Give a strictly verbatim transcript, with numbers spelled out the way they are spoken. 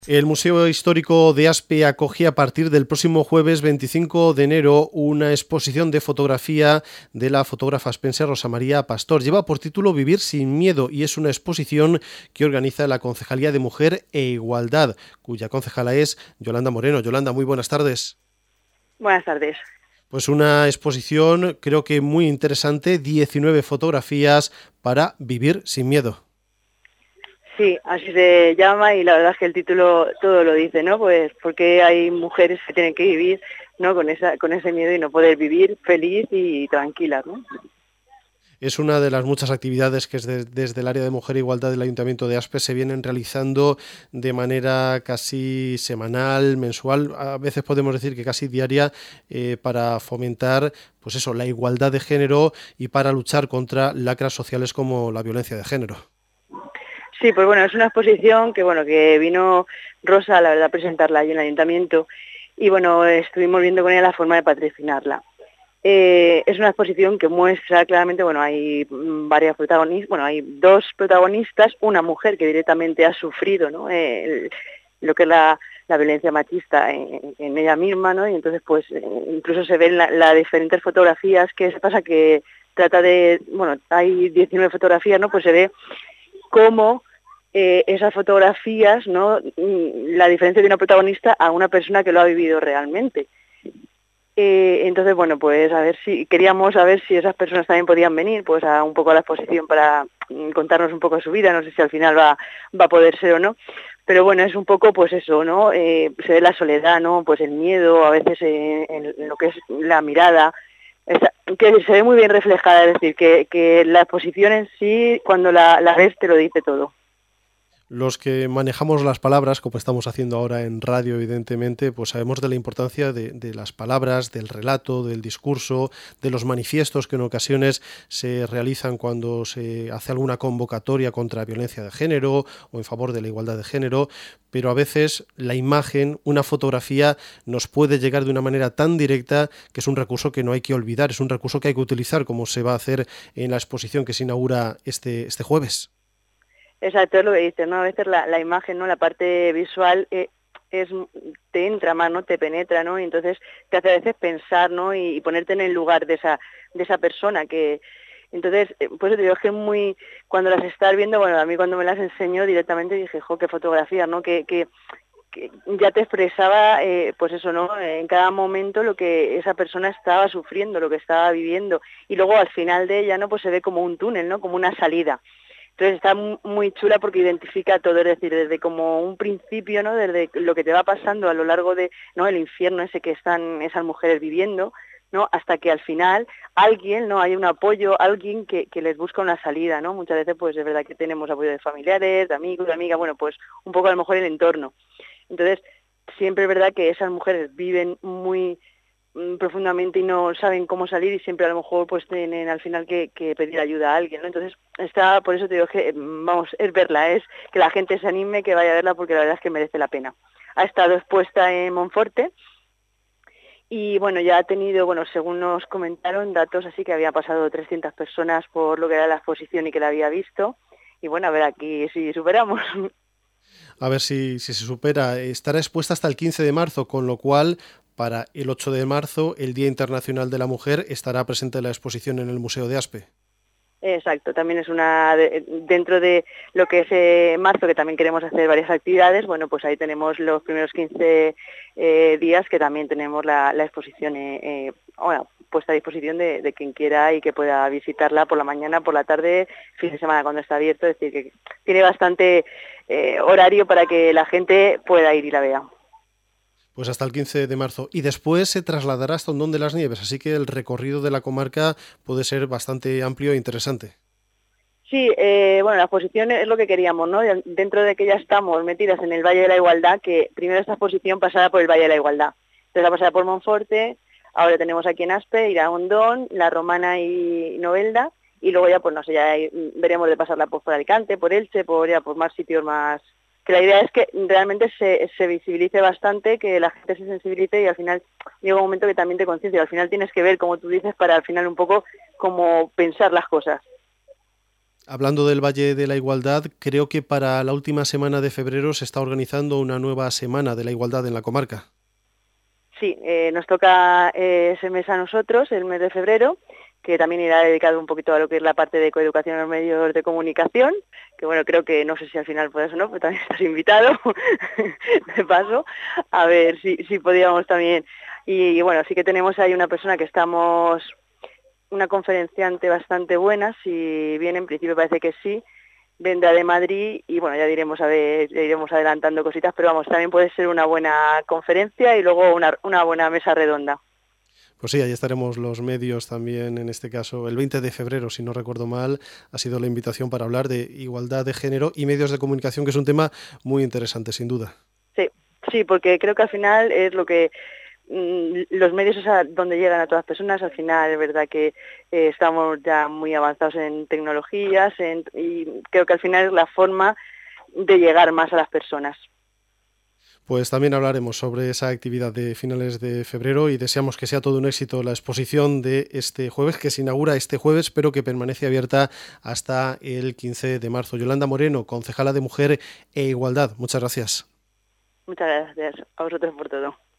El Museo Histórico de Aspe acoge a partir del próximo jueves veinticinco de enero una exposición de fotografía de la fotógrafa aspense Rosa María Pastor. Lleva por título Vivir sin miedo y es una exposición que organiza la Concejalía de Mujer e Igualdad, cuya concejala es Yolanda Moreno. Yolanda, muy buenas tardes. Buenas tardes. Pues una exposición creo que muy interesante, diecinueve fotografías para vivir sin miedo. Sí, así se llama y la verdad es que el título todo lo dice, ¿no? Pues porque hay mujeres que tienen que vivir, ¿no? Con esa, con ese miedo y no poder vivir feliz y tranquila, ¿no? Es una de las muchas actividades que desde, desde el área de Mujer e Igualdad del Ayuntamiento de Aspe se vienen realizando de manera casi semanal, mensual, a veces podemos decir que casi diaria, eh, para fomentar, pues eso, la igualdad de género y para luchar contra lacras sociales como la violencia de género. Sí, pues bueno, es una exposición que bueno que vino Rosa, la verdad, a presentarla allí en el Ayuntamiento y bueno, estuvimos viendo con ella la forma de patrocinarla. Eh, es una exposición que muestra claramente, bueno, hay varias protagonistas, bueno, hay dos protagonistas, una mujer que directamente ha sufrido, ¿no? Eh, el, lo que es la, la violencia machista en, en ella misma, ¿no? Y entonces, pues, eh, incluso se ven las la diferentes fotografías que se pasa que trata de, bueno, hay diecinueve fotografías, ¿no? Pues se ve cómo eh, esas fotografías, ¿no? La diferencia de una protagonista a una persona que lo ha vivido realmente. Eh, entonces, bueno, pues a ver si queríamos saber si esas personas también podían venir, pues a un poco a la exposición para mm, contarnos un poco de su vida. No sé si al final va, va a poder ser o no, pero bueno, es un poco, pues eso, ¿no? Eh, se ve la soledad, ¿no? Pues el miedo, a veces eh, en, en lo que es la mirada, esa, que se ve muy bien reflejada, es decir, que, que la exposición en sí, cuando la, la ves, te lo dice todo. Los que manejamos las palabras, como estamos haciendo ahora en radio, evidentemente, pues sabemos de la importancia de, de las palabras, del relato, del discurso, de los manifiestos que en ocasiones se realizan cuando se hace alguna convocatoria contra la violencia de género o en favor de la igualdad de género, pero a veces la imagen, una fotografía, nos puede llegar de una manera tan directa que es un recurso que no hay que olvidar, es un recurso que hay que utilizar, como se va a hacer en la exposición que se inaugura este, este jueves. Exacto, es lo que dices, ¿no? A veces la, la imagen, ¿no? La parte visual eh, es te entra más, ¿no? Te penetra, ¿no? Y entonces te hace a veces pensar, ¿no? Y, y ponerte en el lugar de esa de esa persona que entonces, pues te digo, es que muy cuando las estás viendo, bueno, a mí cuando me las enseñó directamente dije, jo, qué fotografía, ¿no? Que, que, que ya te expresaba, eh, pues eso, ¿no? En cada momento lo que esa persona estaba sufriendo, lo que estaba viviendo y luego al final de ella, ¿no? Pues se ve como un túnel, ¿no? Como una salida. Entonces está muy chula porque identifica todo, es decir, desde como un principio, ¿no? Desde lo que te va pasando a lo largo de, ¿no? El infierno ese que están esas mujeres viviendo, ¿no? Hasta que al final alguien, ¿no? Hay un apoyo, alguien que, que les busca una salida, ¿no? Muchas veces, pues es verdad que tenemos apoyo de familiares, de amigos, de amigas, bueno, pues un poco a lo mejor el entorno. Entonces, siempre es verdad que esas mujeres viven muy profundamente y no saben cómo salir y siempre a lo mejor pues tienen al final que, que pedir ayuda a alguien, ¿no? Entonces está, por eso te digo que vamos, es verla, es que la gente se anime, que vaya a verla porque la verdad es que merece la pena. Ha estado expuesta en Monforte y bueno, ya ha tenido, bueno, según nos comentaron, datos así que había pasado trescientas personas por lo que era la exposición y que la había visto y bueno, a ver aquí si superamos. A ver si, si se supera. Estará expuesta hasta el quince de marzo, con lo cual para el ocho de marzo, el Día Internacional de la Mujer, estará presente la exposición en el Museo de Aspe. Exacto, también es una, de, dentro de lo que es eh, marzo, que también queremos hacer varias actividades, bueno, pues ahí tenemos los primeros quince eh, días que también tenemos la, la exposición eh, eh, bueno, puesta a disposición de, de quien quiera y que pueda visitarla por la mañana, por la tarde, fin de semana cuando está abierto, es decir, que tiene bastante eh, horario para que la gente pueda ir y la vea. Pues hasta el quince de marzo. Y después se trasladará hasta Hondón de las Nieves, así que el recorrido de la comarca puede ser bastante amplio e interesante. Sí, eh, bueno, la exposición es lo que queríamos, ¿no? Dentro de que ya estamos metidas en el Valle de la Igualdad, que primero esta exposición pasara por el Valle de la Igualdad. Entonces la pasada por Monforte, ahora tenemos aquí en Aspe, irá a Hondón, La Romana y Novelda, y luego ya, pues no sé, ya veremos de pasarla pues, por Alicante, por Elche, por ya por más sitios más... Que la idea es que realmente se, se visibilice bastante, que la gente se sensibilice y al final llega un momento que también te conciencia. Al final tienes que ver, como tú dices, para al final un poco como pensar las cosas. Hablando del Valle de la Igualdad, creo que para la última semana de febrero se está organizando una nueva Semana de la Igualdad en la comarca. Sí, eh, nos toca eh, ese mes a nosotros, el mes de febrero, que también irá dedicado un poquito a lo que es la parte de coeducación en los medios de comunicación, que bueno, creo que no sé si al final puedes o no, pero también estás invitado, de paso, a ver si, si podíamos también. Y, y bueno, sí que tenemos ahí una persona que estamos, una conferenciante bastante buena, si bien en principio parece que sí, vendrá de Madrid y bueno, ya diremos a ver, ya iremos adelantando cositas, pero vamos, también puede ser una buena conferencia y luego una, una buena mesa redonda. Pues sí, ahí estaremos los medios también, en este caso, el veinte de febrero, si no recuerdo mal, ha sido la invitación para hablar de igualdad de género y medios de comunicación, que es un tema muy interesante, sin duda. Sí, sí, porque creo que al final es lo que los medios es a donde llegan a todas las personas. Al final es verdad que eh, estamos ya muy avanzados en tecnologías en, y creo que al final es la forma de llegar más a las personas. Pues también hablaremos sobre esa actividad de finales de febrero y deseamos que sea todo un éxito la exposición de este jueves, que se inaugura este jueves, pero que permanece abierta hasta el quince de marzo. Yolanda Moreno, concejala de Mujer e Igualdad, muchas gracias. Muchas gracias a vosotros por todo.